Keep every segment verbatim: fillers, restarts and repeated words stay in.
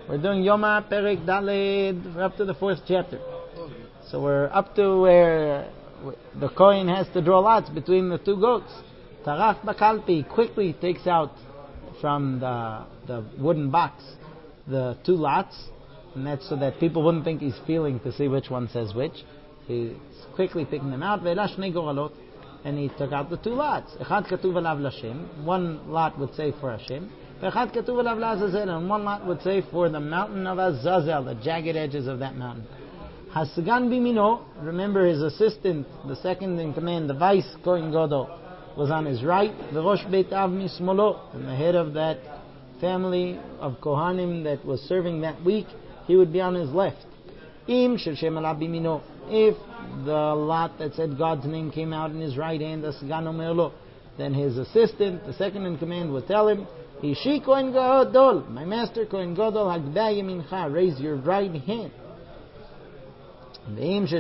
We're doing Yoma Perek Daled. We're up to the fourth chapter. So we're up to where the Kohen has to draw lots between the two goats. Tarach Bakalpi quickly takes out from the the wooden box the two lots, and that's so that people wouldn't think he's feeling to see which one says which. He's quickly picking them out. And he took out the two lots. Echad katuv alav l'Hashem. One lot would say for Hashem. Echad katuv alav l'Azazel. And one lot would say for the mountain of Azazel, the jagged edges of that mountain. Hasagan bimino. Remember his assistant, the second in command, the vice Kohen Gadol, was on his right. V'rosh beit av mismolo. And the head of that family of Kohanim that was serving that week, he would be on his left. Im shel shem alav bimino. If the lot that said God's name came out in his right hand, then his assistant, the second in command, would tell him, Ishi Kohen Gadol, my master Kohen Gadol, Hagda Yamincha, raise your right hand. And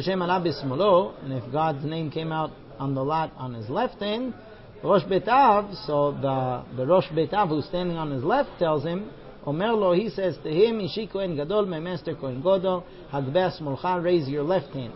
if God's name came out on the lot on his left hand, Rosh Betav, so the, the Rosh Betav who's standing on his left tells him, Omer lo, he says to him, Ishi Kohen Gadol, my master Kohen Gadol, Hagbeh Smolcha, raise your left hand.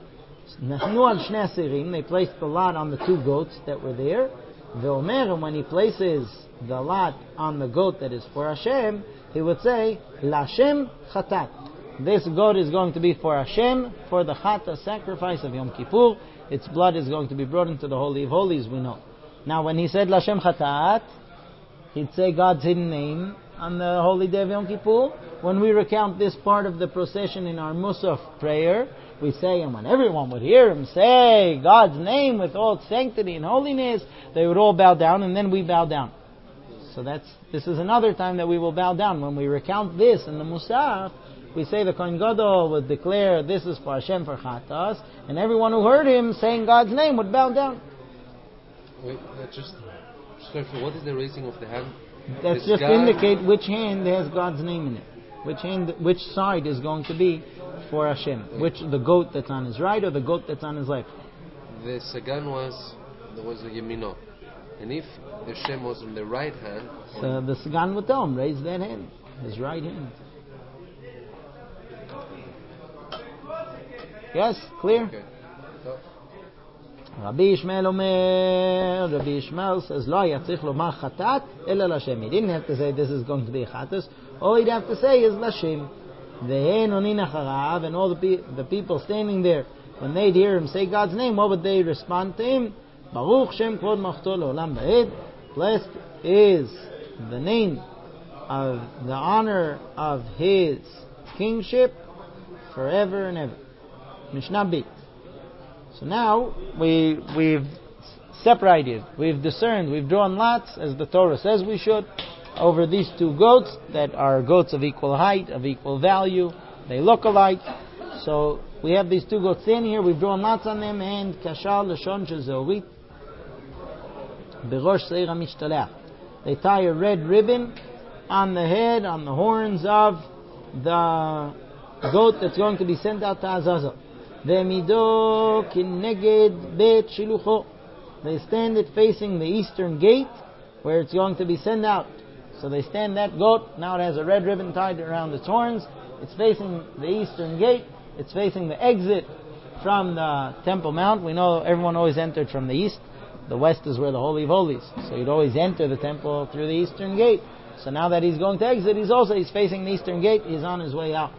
They placed the lot on the two goats that were there. Ve'omer, when he places the lot on the goat that is for Hashem, he would say, L'Hashem Chatat. This goat is going to be for Hashem, for the Chata sacrifice of Yom Kippur. Its blood is going to be brought into the Holy of Holies, we know. Now, when he said L'Hashem Chatat, he'd say God's hidden name on the holy day of Yom Kippur. When we recount this part of the procession in our Musaf prayer, we say, and when everyone would hear him say God's name with all sanctity and holiness, they would all bow down, and then we bow down. So that's this is another time that we will bow down. When we recount this in the Musaf, we say the Kohen Gadol would declare this is for Hashem for Chatas, and everyone who heard him saying God's name would bow down. Wait, uh, just, just what is the raising of the hand? That's this just guy, indicate which hand has God's name in it. Which hand, which side is going to be for Hashem? Which, the goat that's on his right or the goat that's on his left? The Sagan was, there was a Yemino. And if the Shem was on the right hand... So the Sagan would tell him, raise that hand, his right hand. Yes, clear? Okay. So, Rabbi Ishmael Omer, Rabbi Ishmael says, Lo yatzich lomar chatat, ela l'Hashem. He didn't have to say this is going to be a chatas. All he'd have to say is l'Hashem. Ve'en onin acharav, and all the, pe- the people standing there, when they'd hear him say God's name, what would they respond to him? Baruch Shem Kvod Machto Le'olam Ba'ed. Blessed is the name of the honor of his kingship forever and ever. Mishnah B. So now we we've separated, we've discerned, we've drawn lots as the Torah says we should over these two goats that are goats of equal height, of equal value. They look alike. So we have these two goats in here. We've drawn lots on them, and kashal lashon shezorit berosh seir hamishtalech. They tie a red ribbon on the head, on the horns of the goat that's going to be sent out to Azazel. Ve'mido kineged bet shilucho. They stand it facing the eastern gate where it's going to be sent out. So they stand that goat. Now it has a red ribbon tied around its horns. It's facing the eastern gate. It's facing the exit from the Temple Mount. We know everyone always entered from the east. The west is where the Holy of Holies. So you'd always enter the temple through the eastern gate. So now that he's going to exit, he's also he's facing the eastern gate. He's on his way out.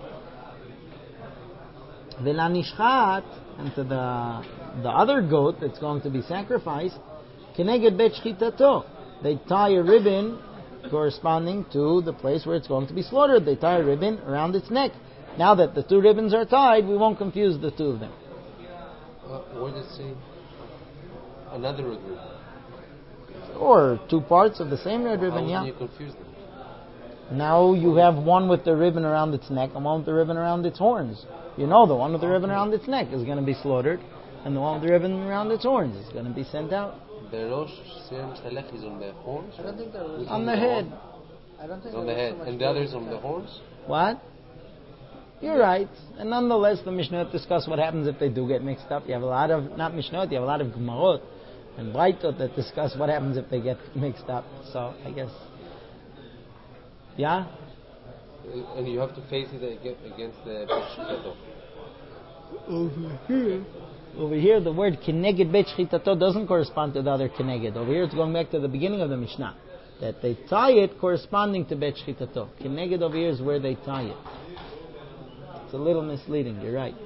V'lanishchat, and to the the other goat that's going to be sacrificed, keneged bet shchitato. They tie a ribbon corresponding to the place where it's going to be slaughtered. They tie a ribbon around its neck. Now that the two ribbons are tied, we won't confuse the two of them. Uh, what does it say? Another red ribbon. Or two parts of the same red ribbon, How yeah. you confuse them? Now you have one with the ribbon around its neck and one with the ribbon around its horns. You know the one with the ribbon around its neck is going to be slaughtered, and the one with the ribbon around its horns is going to be sent out. The Rosh Hashanah is on the horns? I don't think that was On the head. I don't think on there the was head. so much And the others on the horns? What? You're right. And nonetheless, the Mishnah discuss what happens if they do get mixed up. You have a lot of, not Mishnah, you have a lot of Gemarot and Braitot that discuss what happens if they get mixed up. So, I guess. Yeah? Uh, and you have to face it ag- against the Bet Shchitato. Over here, over here, the word Keneged Bet Shchitato doesn't correspond to the other Keneged. Over here, it's going back to the beginning of the Mishnah, that they tie it corresponding to Bet Shchitato. Keneged over here is where they tie it. It's a little misleading. You're right.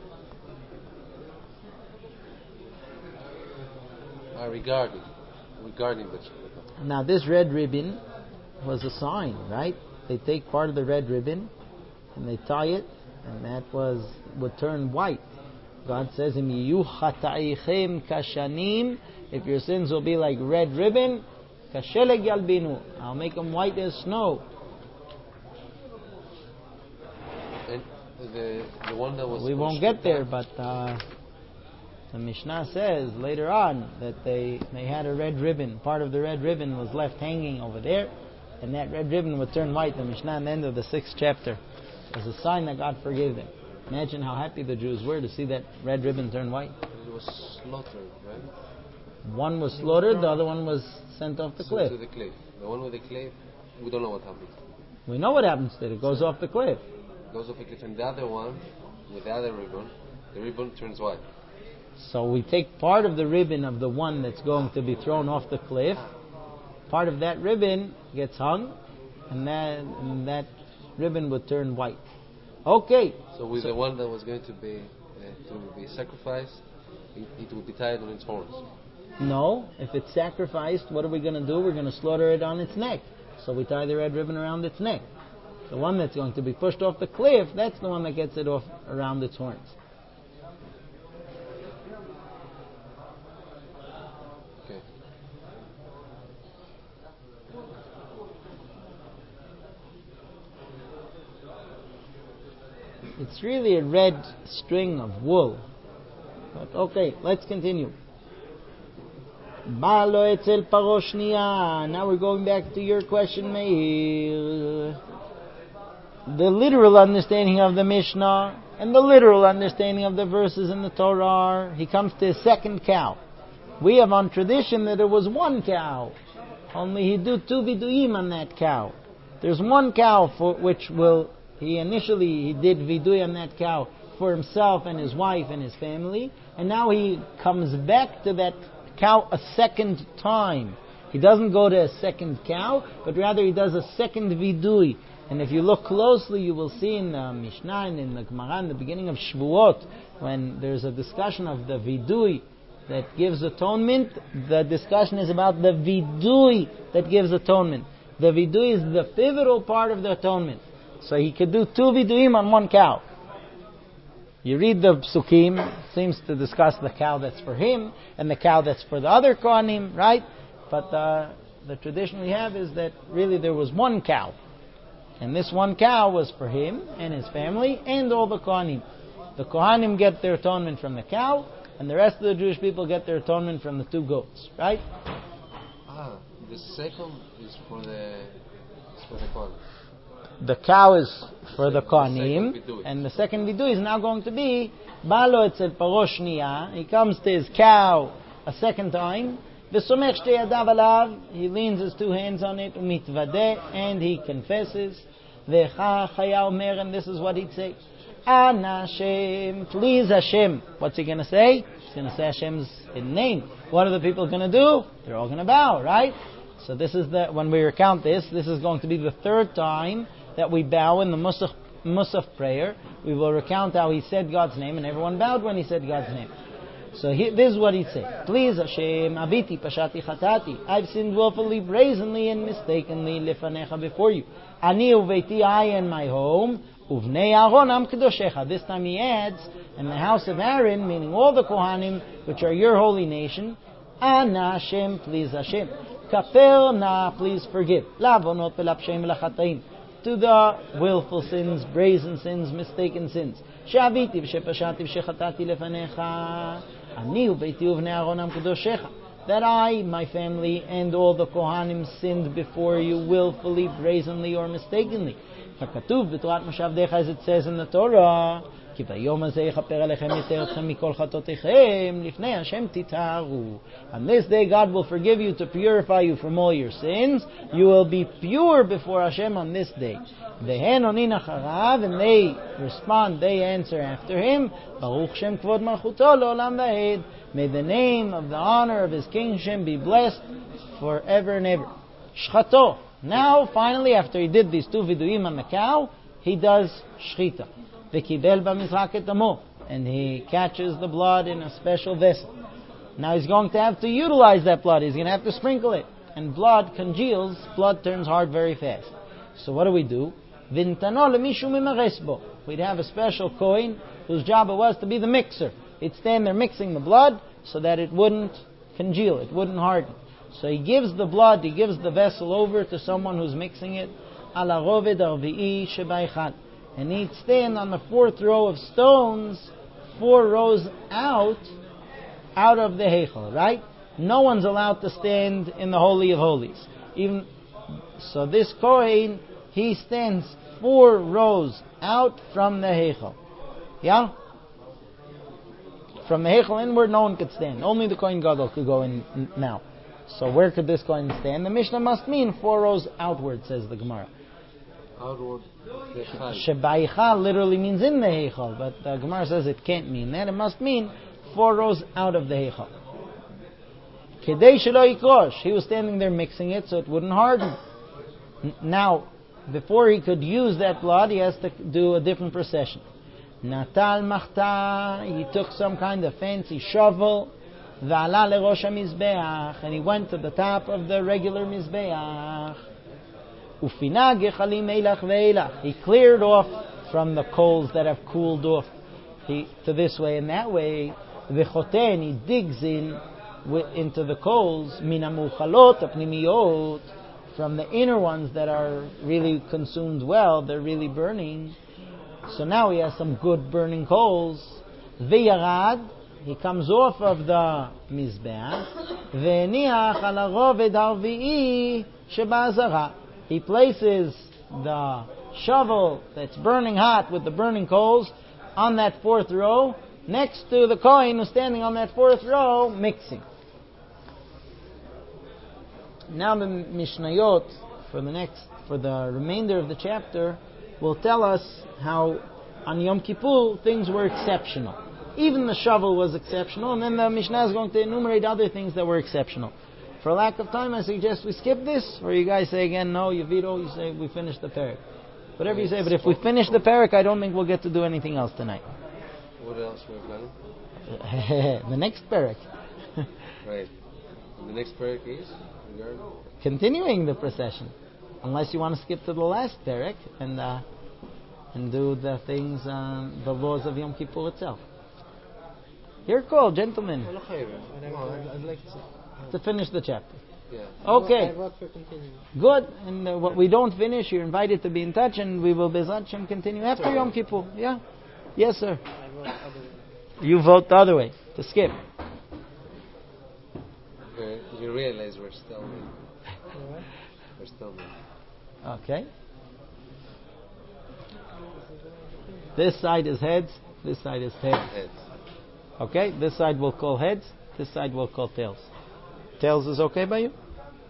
Uh, regarding, regarding Bet Shchitato. Now, this red ribbon was a sign, right? They take part of the red ribbon and they tie it, and that was would turn white. God says, "Im yiyu chataichem kashanim," if your sins will be like red ribbon, kasheleg yalbinu, I'll make them white as snow. And the the one that was We won't get there, but uh, the Mishnah says later on that they they had a red ribbon. Part of the red ribbon was left hanging over there, and that red ribbon would turn white. The Mishnah at the end of the sixth chapter was a sign that God forgave them. Imagine how happy the Jews were to see that red ribbon turn white. It was slaughtered, right? One was slaughtered, the other one was sent off the So cliff. to the cliff. The one with the cliff, we don't know what happened. We know what happens to it. It goes off the cliff. It goes off the cliff, and the other one, with the other ribbon, the ribbon turns white. So we take part of the ribbon of the one that's going to be thrown off the cliff. Part of that ribbon gets hung, and that, and that ribbon would turn white. Okay. So with So- the one that was going to be uh, to be sacrificed, it, it would be tied on its horns. No, if it's sacrificed, what are we going to do? We're going to slaughter it on its neck. So we tie the red ribbon around its neck. The one that's going to be pushed off the cliff, that's the one that gets it off around its horns. Okay. It's really a red string of wool. But okay, let's continue. Balo etzel paro shniya. Now we're going back to your question, Meir. The literal understanding of the Mishnah and the literal understanding of the verses in the Torah are, he comes to a second cow. We have on tradition that there was one cow. Only he do two viduim on that cow. There's one cow for which will, he initially he did vidui on that cow for himself and his wife and his family, and now he comes back to that cow a second time. He doesn't go to a second cow, but rather he does a second vidui. And if you look closely, you will see in the Mishnah and in the Gemara, in the beginning of Shvuot, when there's a discussion of the vidui that gives atonement, the discussion is about the vidui that gives atonement. The vidui is the pivotal part of the atonement. So he could do two viduim on one cow. You read the psukim, it seems to discuss the cow that's for him and the cow that's for the other kohanim, right? But uh, the tradition we have is that really there was one cow. And this one cow was for him and his family and all the kohanim. The kohanim get their atonement from the cow, and the rest of the Jewish people get their atonement from the two goats, right? Ah, the second is for the is for the Kohen. The cow is for the The kohanim, second vidui. and the second vidui is now going to be Balo etzel paro shniya. He comes to his cow a second time. V'somech shtei yadav alav. He leans his two hands on it. Umitvadeh, and he confesses. V'cha chaya omer, and this is what he'd say: Ana Hashem, please Hashem. What's he going to say? He's going to say Hashem's name. What are the people going to do? They're all going to bow, right? So this is the, when we recount this, this is going to be the third time that we bow in the Musaf, Musaf prayer. We will recount how he said God's name, and everyone bowed when he said God's name. So he, this is what he'd say: Please Hashem, Abiti, Pashati, Chatati. I've sinned willfully, brazenly, and mistakenly, Lefanecha, before you. Ani uveiti, I and my home, Uvnei Aaron am kedoshecha. This time he adds, and the house of Aaron, meaning all the Kohanim, which are your holy nation, Ana Hashem, please Hashem. Kaper na, please forgive. Lavonot velapshem lachataim. To the willful sins, brazen sins, mistaken sins. Shaviti v'shepashati v'shechatati lefanecha. Ani uveiti uvnei Aaron am kedoshecha. That I, my family, and all the Kohanim sinned before you willfully, brazenly, or mistakenly. Hakatuv b'torat Moshe Avdecha, as it says in the Torah, כי ביום הזה יכפר עליכם יותר אתכם מכל חטאותיכם, לפני השם תטהרו. On this day God will forgive you to purify you from all your sins. You will be pure before Hashem on this day. והן עונין אחריו, and they respond, they answer after him, ברוך שם כבוד מלכותו לעולם ועד. May the name of the honor of his kingship be blessed forever and ever. Shchato. Now, finally, after he did these two viduim on the cow, he does shchita. V'kibel b'mizrak et damo. And he catches the blood in a special vessel. Now he's going to have to utilize that blood. He's going to have to sprinkle it. And blood congeals. Blood turns hard very fast. So what do we do? V'ntano lemishu mimares bo. We'd have a special kohen whose job it was to be the mixer. He'd stand there mixing the blood so that it wouldn't congeal, it wouldn't harden. So he gives the blood, he gives the vessel over to someone who's mixing it. Ala roved arvi'i sheba'echad. And he'd stand on the fourth row of stones, four rows out, out of the heichal, right? No one's allowed to stand in the Holy of Holies. Even so, this kohen, he stands four rows out from the heichal. Yeah? From the heichal inward, no one could stand. Only the kohen gadol could go in now. So where could this kohen stand? The Mishnah must mean four rows outward, says the Gemara. Outward. Shebaichal literally means in the heichal, but the Gemara says it can't mean that. It must mean four rows out of the heichal. Kedei shelo yikrosh. He was standing there mixing it so it wouldn't harden. N- now, before he could use that blood, he has to do a different procession. Natal machta. He took some kind of fancy shovel. V'ala lerosh hamizbeach. And he went to the top of the regular mizbeach. Ufina gechalim eilach ve'eilach. He cleared off from the coals that have cooled off he, to this way and that way. V'choten, he digs in w- into the coals. Min hamuchalot apnimiyot, from the inner ones that are really consumed well, they're really burning. So now he has some good burning coals. V'yarad, he comes off of the mizbeach. V'niach ala roved arvi'i sheba'azara. He places the shovel that's burning hot with the burning coals on that fourth row, next to the kohen who's standing on that fourth row, mixing. Now the Mishnayot, for the next, for the remainder of the chapter, will tell us how on Yom Kippur things were exceptional. Even the shovel was exceptional, and then the Mishnah is going to enumerate other things that were exceptional. For lack of time, I suggest we skip this, or you guys say again, no, Yavito, you say we finished the parak. Whatever you say, but if we finish the parak, I don't think we'll get to do anything else tonight. What else we're planning? The next parak. Right. And the next parak is? Regarding? Continuing the procession. Unless you want to skip to the last parak and uh, and do the things, uh, the laws of Yom Kippur itself. Your call, gentlemen. I'd like to... To finish the chapter. Yeah. Okay. I vote for continuing. Good. And uh, what we don't finish, you're invited to be in touch, and we will Bezat Hashem continue after Yom Kippur. Yeah. Yes, sir. I vote other way. You vote the other way to skip. Okay. You realize we're still in. What? We're still in. Okay. This side is heads. This side is tails. Heads. Okay. This side will call heads. This side will call tails. Tails is okay by you?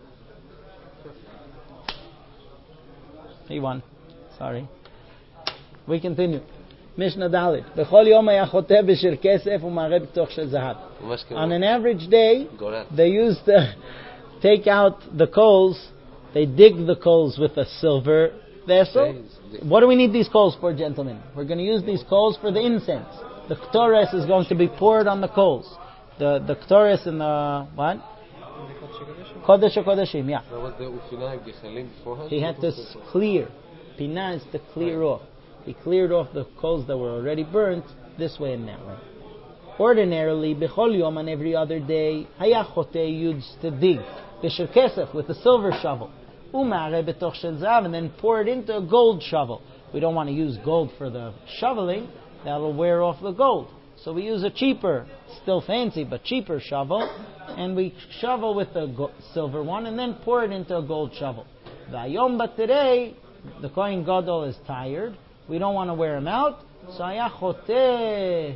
He won. Sorry. We continue. Mishnah Dalit. B'chol yom haya choteh b'shir kesef u'mareh b'toch shel zahav. On an average day, they used to take out the coals. They dig the coals with a silver vessel. What do we need these coals for, gentlemen? We're going to use these coals for the incense. The ktores is going to be poured on the coals. The the ktores in the what? Kodesh Kodeshim, yeah. He had to clear. Pinah is to clear off. He cleared off the coals that were already burnt this way and that way. Ordinarily, bechol yom, on every other day, haya choteh used to dig b'shir kesef with a silver shovel, u'mareh b'toch shel zahav, and then pour it into a gold shovel. We don't want to use gold for the shoveling; that'll wear off the gold. So we use a cheaper, still fancy, but cheaper shovel, and we shovel with the go- silver one, and then pour it into a gold shovel. Vayom, but today, the Kohen Gadol is tired. we don't want to wear him out. So היה חוטא.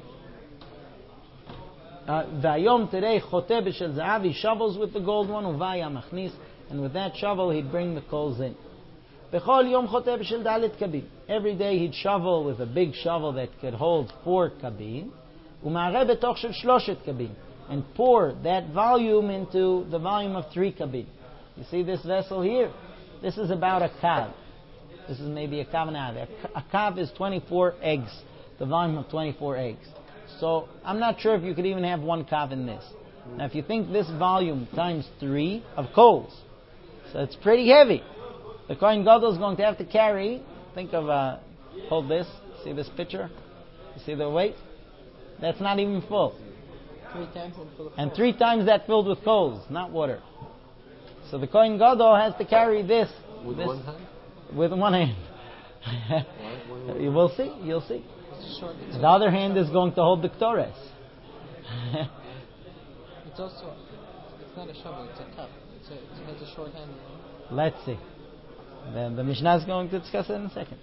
והיום today חוטא בשל זהב, he shovels with the gold one, ובא מכניס, and with that shovel he'd bring the coals in. בכל יום חוטא בשל ד' קבין. Every day he'd shovel with a big shovel that could hold four קבין, ומערה בתוך של שלושת קבין, and pour that volume into the volume of three קבין. You see this vessel here? This is about a kav. This is maybe a kav and a half. A kav is twenty-four eggs, the volume of twenty-four eggs. So I'm not sure if you could even have one kav in this. Now if you think this volume times three of coals, so it's pretty heavy. The Kohen Gadol is going to have to carry, think of, uh, hold this, see this picture? You see the weight? That's not even full. Three times and full of And coal. three times that filled with coals, not water. So the Kohen Gadol has to carry this. With this one hand? With one hand. Why- why- You will see, you'll see. It's short. It's, The other hand is going to hold the Ktores. it's also, it's not a shovel, it's a cup. It's a, it has a short handle. Let's see. The, the Mishnah is going to discuss it in a second.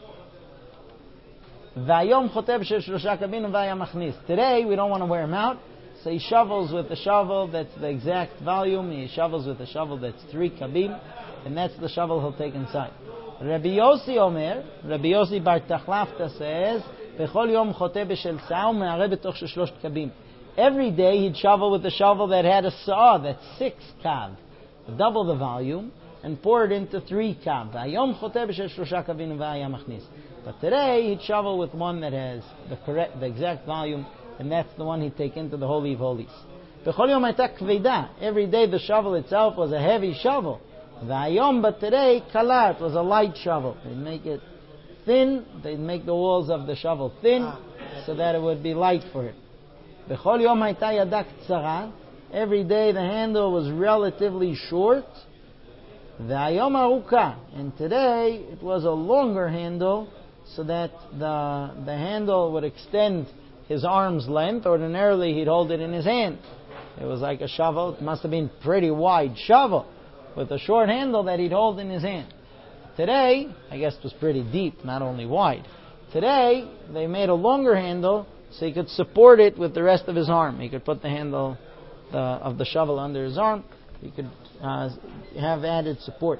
והיום חוטא בשל שלושה קבין והיה מכניס. Today we don't want to wear him out, so he shovels with the shovel that's the exact volume. He shovels with a shovel that's three kabim, and that's the shovel he'll take inside. Rabbi Yossi Omer, Rabbi Yossi Bar Tachlafta says, בכל יום חוטא בשל שאה ומערה בתוך של שלושת קבים. Every day he'd shovel with a shovel that had a saw that's six kav, double the volume, and pour it into three kav. והיום חוטא בשל שלושה קבין והיה מכניס. But today he'd shovel with one that has the correct, the exact volume, and that's the one he'd take into the Holy of Holies. בכל יום הייתה כבדה. Every day the shovel itself was a heavy shovel. והיום, but today, קלה, it was a light shovel. They'd make it thin, they'd make the walls of the shovel thin, so that it would be light for it. בכל יום הייתה ידה קצרה. Every day the handle was relatively short. והיום ארוכה. And today it was a longer handle, so that the the handle would extend his arm's length. Ordinarily he'd hold it in his hand. It was like a shovel. It must have been a pretty wide shovel with a short handle that he'd hold in his hand. Today, I guess it was pretty deep, not only wide. Today, they made a longer handle so he could support it with the rest of his arm. He could put the handle the, of the shovel under his arm. He could uh, have added support.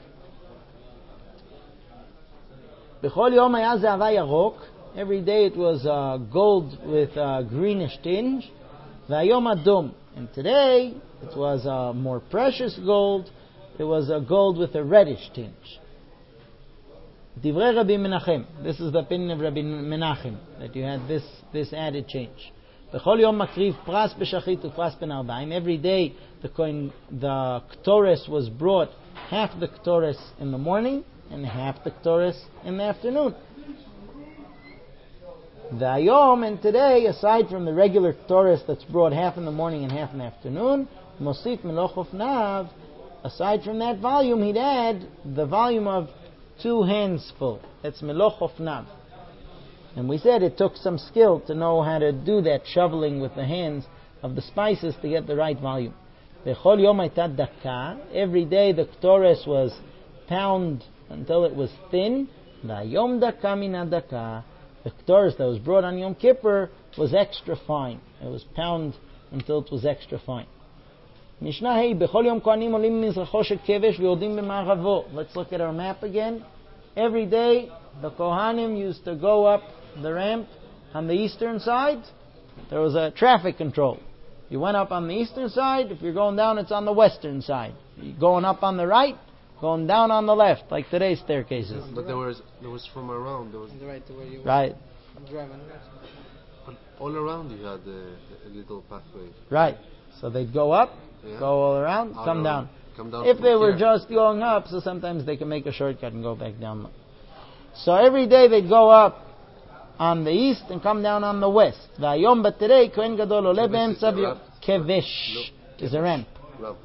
בכל יום היה זהבה ירוק. Every day it was uh, gold with a greenish tinge. והיום אדום. And today it was a more precious gold. It was a gold with a reddish tinge. Divrei Rabbi Menachem. This is the opinion of Rabbi Menachem, that you had this this added change. בכל יום מקריב פרס בשחית ופרס בן ארבעים. Every day the coin, the ktores was brought, half the ktores in the morning and half the ktores in the afternoon. והיום, and today, aside from the regular ktores that's brought half in the morning and half in the afternoon, mosif meloch ofnav, aside from that volume, he'd add the volume of two hands full. That's meloch ofnav. And we said it took some skill to know how to do that shoveling with the hands of the spices to get the right volume. Bechol yom hayta daka. Every day the ktores was pound until it was thin. Vayom daka mina daka. The ktores that was brought on Yom Kippur was extra fine. It was pound until it was extra fine. Mishnah hey, bechol yom kohanim olim mizracho shel kevesh v'yodim b'ma'aravo. Let's look at our map again. Every day the Kohanim used to go up the ramp on the eastern side. There was a traffic control. You went up on the eastern side. If you're going down, it's on the western side. You're going up on the right, going down on the left, like today's staircases. But there was there was from around. There was On the right to where you Right, drive on the right. all around. You had a, a little pathway. right. So they'd go up, Yeah. go all around, All come around. down. Come down. If from they were here. just going up, so sometimes they can make a shortcut and go back down low. So every day they'd go up on the east and come down on the west. Vayom, but today Kohen Gadol ole Kevesh be'emtza is a v'yo- ramp. Kevesh No, is a ramp. Ramp.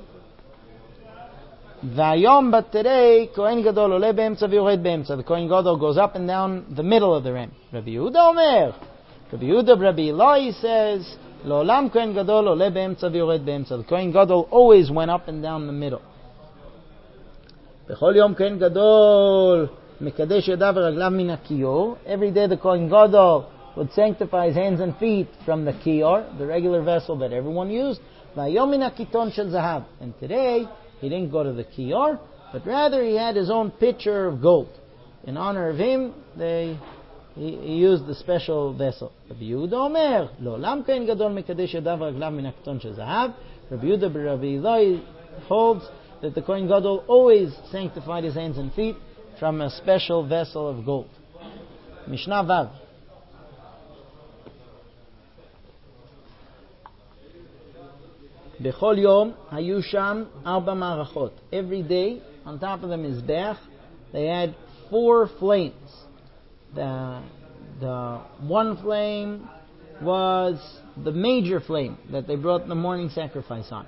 Okay. Vayom, but today Kohen Gadol ole be'emtza v'yored be'emtza. The Kohen Gadol goes up and down the middle of the ramp. Rabbi Yehuda Omer. Rabbi Yehuda, Rabbi Eloi says, Lo'olam Kohen Gadol ole be'emtza v'yored be'emtza. The Kohen Gadol always went up and down the middle. Bechol yom Kohen Gadol Mekadesh yadav v'raglav min ha-kior. Every day the Kohen Gadol would sanctify his hands and feet from the kior, the regular vessel that everyone used. V'ayom min ha-kiton shel zahav. And today, he didn't go to the kior, but rather he had his own pitcher of gold. In honor of him, they he, he used the special vessel. Rabbi Yehuda Omer, Lo lam Kohen Gadol mekadesh yadav v'raglav min ha-kiton shel zahav. Rabbi Yehuda b'Rabbi Eloi holds that the Kohen Gadol always sanctified his hands and feet from a special vessel of gold. Mishnah Vav. Bechol yom hayu sham arba marachot. Every day, on top of the mizbeach, they had four flames. The the one flame was the major flame that they brought the morning sacrifice on.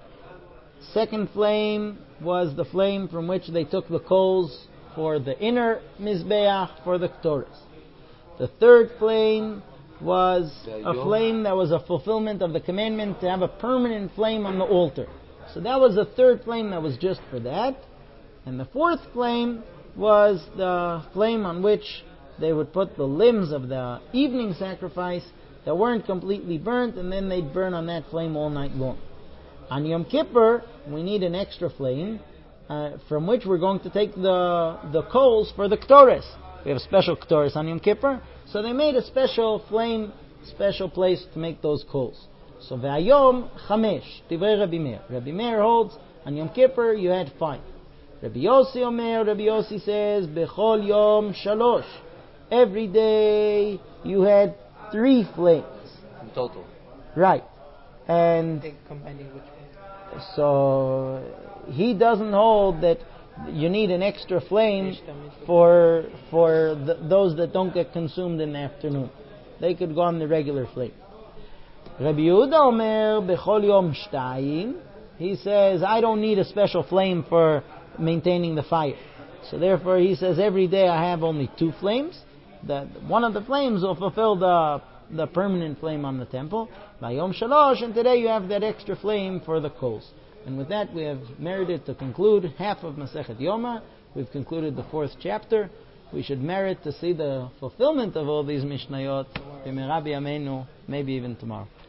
Second flame was the flame from which they took the coals for the inner mizbeach for the Ketores. The third flame was a flame that was a fulfillment of the commandment to have a permanent flame on the altar. So that was the third flame that was just for that. And the fourth flame was the flame on which they would put the limbs of the evening sacrifice that weren't completely burnt, and then they'd burn on that flame all night long. On Yom Kippur, we need an extra flame uh, from which we're going to take the the coals for the Ketores. We have a special Ketores on Yom Kippur, so they made a special flame, special place to make those coals. So Ve'ayom Chamesh, Divrei Rabbi Meir. Rabbi Meir holds, on Yom Kippur you had five. Rabbi Yossi Omer, Rabbi Yossi says, Bechol Yom Shalosh. Every day you had three flames. In total. Right. And They combining which one? so he doesn't hold that you need an extra flame for for the, those that don't get consumed in the afternoon. They could go on the regular flame. Rabbi Yehuda Omer bechol yom shtayim. He says, I don't need a special flame for maintaining the fire. So therefore he says, every day I have only two flames. That one of the flames will fulfill the the permanent flame on the temple. By Yom Shalosh, and today you have that extra flame for the coals. And with that we have merited to conclude half of Masechet Yoma. We've concluded the fourth chapter. We should merit to see the fulfillment of all these Mishnayot, B'mera b'yameinu, maybe even tomorrow.